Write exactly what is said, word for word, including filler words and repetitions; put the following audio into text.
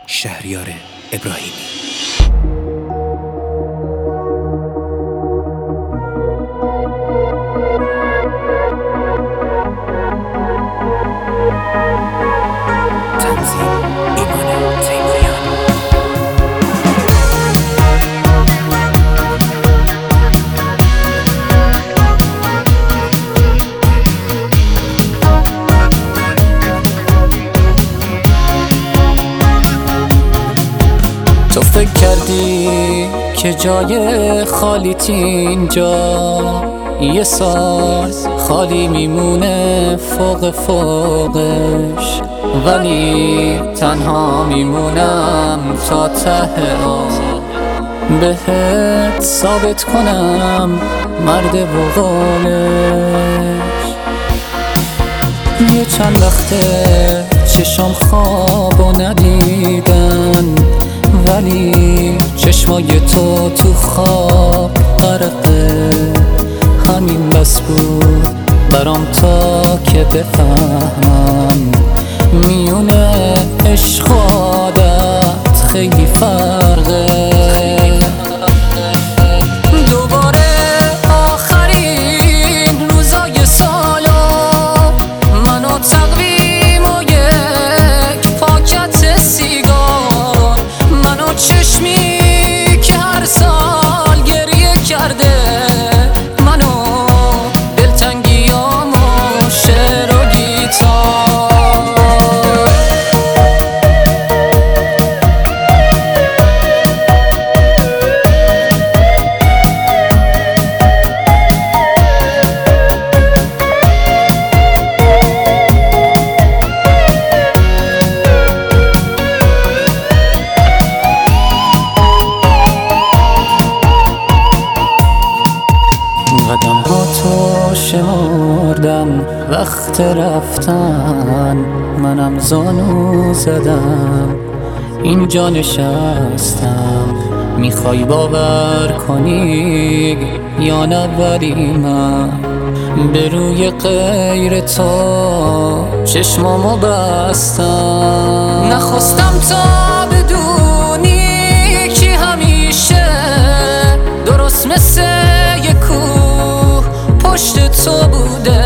شهریار ابراهیمی. تو فکر کردی که جای خالیت اینجا یه سال خالی میمونه فوق فوقش، ولی تنها میمونم تا ته آب بهت ثابت کنم مرد و قولش. یه چند وقته چشم خوابو ندیدن، ولی چشمای تو تو خواب غرقه. همین بس بود برام تا که بفهمم میونه عشق و عادت خیلی فرقه. دوباره آخرین روزای سالو من و تقویم و یک پاکت سیگار، من و چشمی که هر سال گریه کرده، من و دلتنگیام و شعر و گیتار. قدم ها تو شمردم وقت رفتن، منم زانو زدم اینجا نشستم. میخوای باور کنی یا نه، ولی من به روی غیر تو چشمامو بستم. نخواستم تا بدونی که همیشه درست مثل پشت تو بوده،